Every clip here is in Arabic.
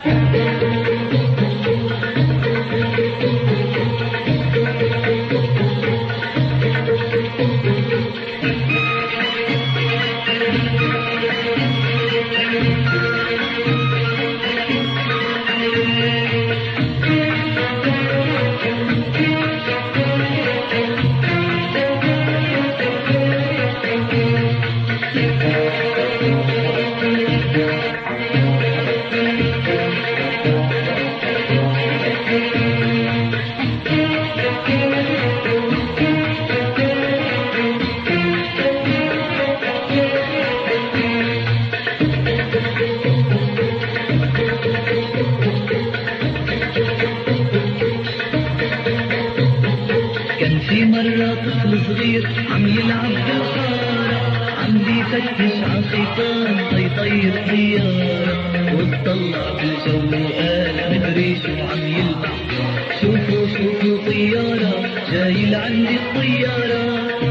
كان في مرة طفل صغير عم يلعب بالحارة، عم بيفتش عالشيطان طيطير طيارة، واتطلع بالجو وقال مدري شو عم يلمع، شوفوا شوفوا طيارة جاي لعندي الطيارة.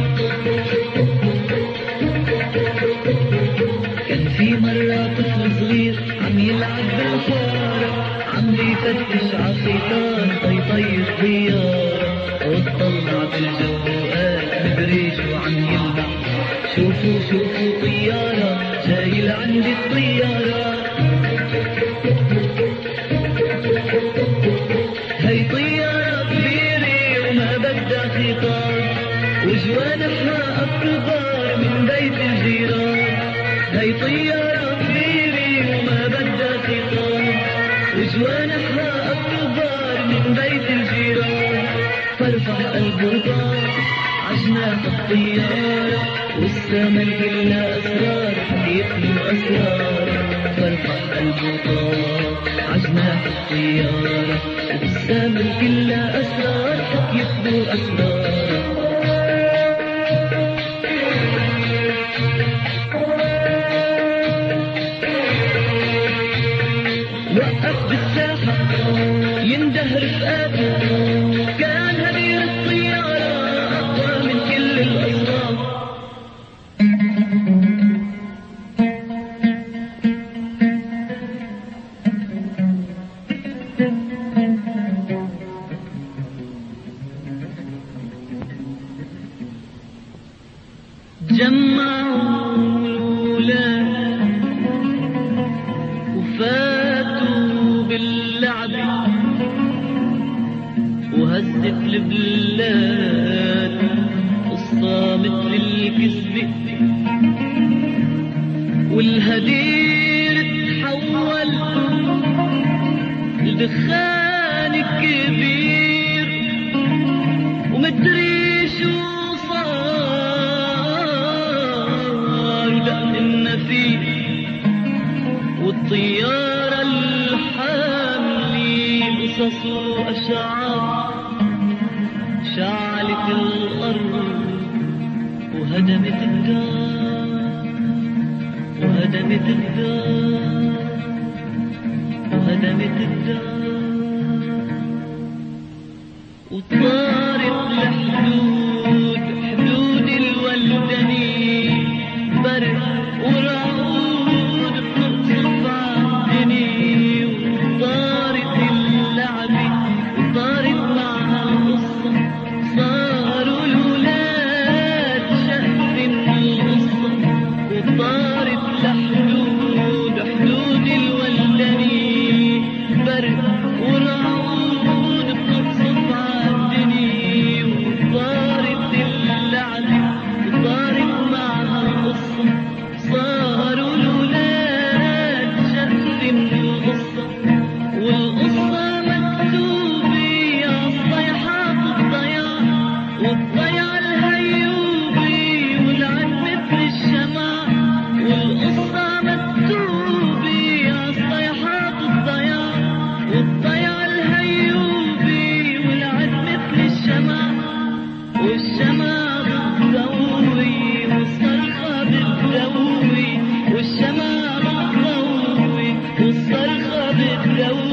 كان في مرة طفل صغير عم يلعب بالحارة، عم بيفتش عالشيطان طيطير طيارة، واتطلع بالجو وقال مدري شو عم يلمع، شوفوا شوفوا طيارة جاي لعندي الطيارة. هي طيارة كبيرة وما بدها خطار، وجوانحها أكبر من بيت الجيران. هي طيارة كبيرة وما بدها خطار، وجوانحها أكبر من بيت الجيران. فرفع قلبه طار عجناح الطيارة، والسما كلها أسرار يحملوا أسرار. فرفع قلبه طار عجناح الطيارة، والسما كلها أسرار يحملوا أسرار. وقف بالساحة يندهر رفقاته، كان هدير الطيارة أقوى من كل الأصوات. جمعوا الولاد وفاتوا باللعب، وهزت البلاد قصة مثل الكذب، والهدير تحول لدخان كبير، ومدري شو صار دق النفير. والطيارة الحاملة قصص وأشعار شعلت الأرض وهدمت الدار، وهدمت الدار، وهدمت الدار. وطارت لحدود حدود الولدني، برق ورعود بتقصف عالدني. وطارت اللعبة وطارت معها القصة، صاروا الولاد شهد القصة. وطارت لحدود حدود الولدني، برق ورعود بتقصف عالدني. وطارت اللعبة وطارت معها القصة، صاروا الولاد شهد القصة. والقصة مكتوبة عالصيحات الضياع، والضياع الهيوبي والعد مثل الشمع. والقصة مكتوبة عالصيحات الضياع، والضياع الهيوبي والعد مثل الشمع. والشمع بتضوي والصرخة بتضوي، والشمع بتضوي والصرخة بتضوي.